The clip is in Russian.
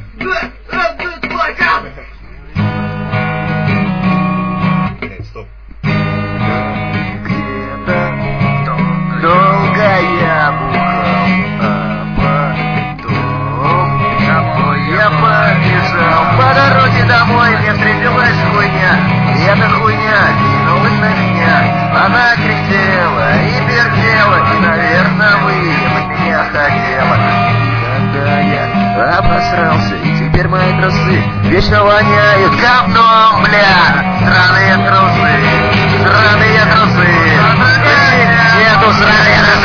Стоп. Где-то долго я бухал, а потом домой я побежал. По дороге домой мне встретилась хуйня, и эта хуйня кинулась на меня. Она кричала и пердела, и, наверное, выебать меня хотела. Когда я обосрался, и теперь мои трусы вечно воняют говном, бля. Сраные трусы, сраные трусы. Нету сраные